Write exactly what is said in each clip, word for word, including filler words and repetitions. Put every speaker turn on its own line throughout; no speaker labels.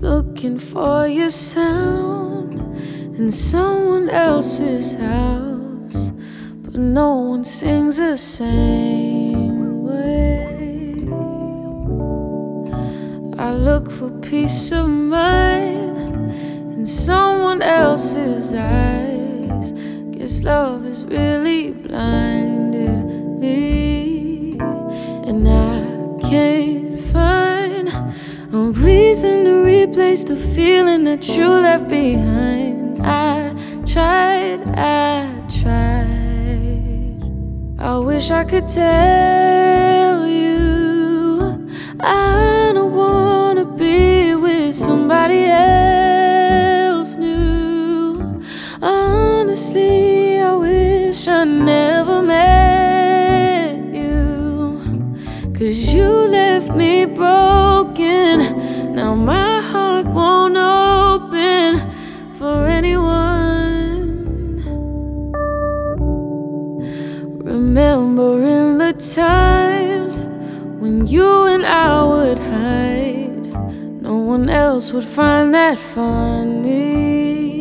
looking for your sound in someone else's house, but no one sings the same way. I look for peace of mind in someone else's eyes. Guess love has really blinded me, and I can't find a reason to replace the feeling that you left behind. I tried, I tried. I wish I could tell you I don't wanna be with somebody else new. Honestly, I wish I never met you, 'cause you left me broken. Now my heart won't open for anyone. Remembering the times when you and I would hide, no one else would find that funny,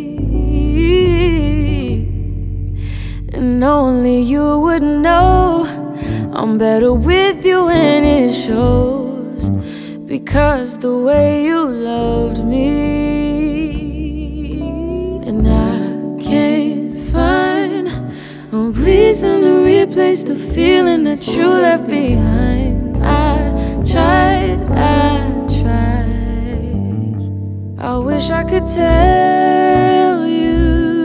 and only you would know I'm better with you, and it shows, because the way you loved me. And I can't find a reason to replace the feeling that you left behind. I tried, I tried. I wish I could tell you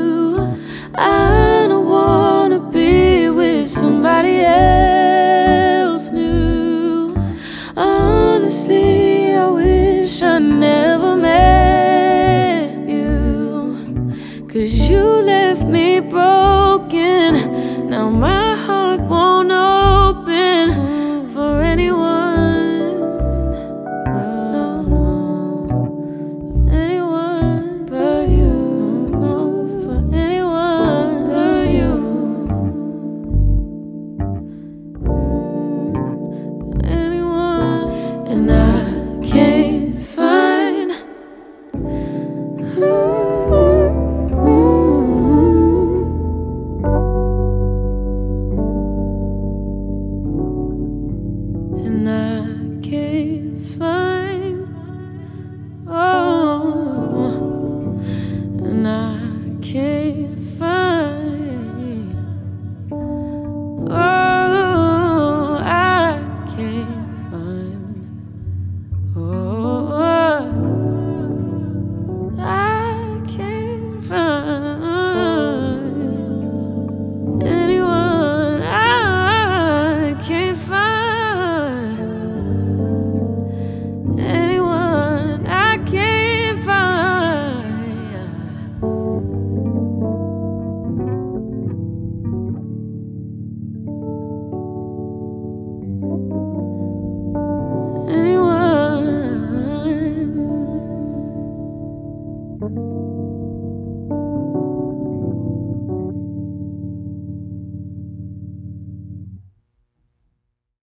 I don't wanna be with somebody else new. Honestly, I wish I never met you, 'cause you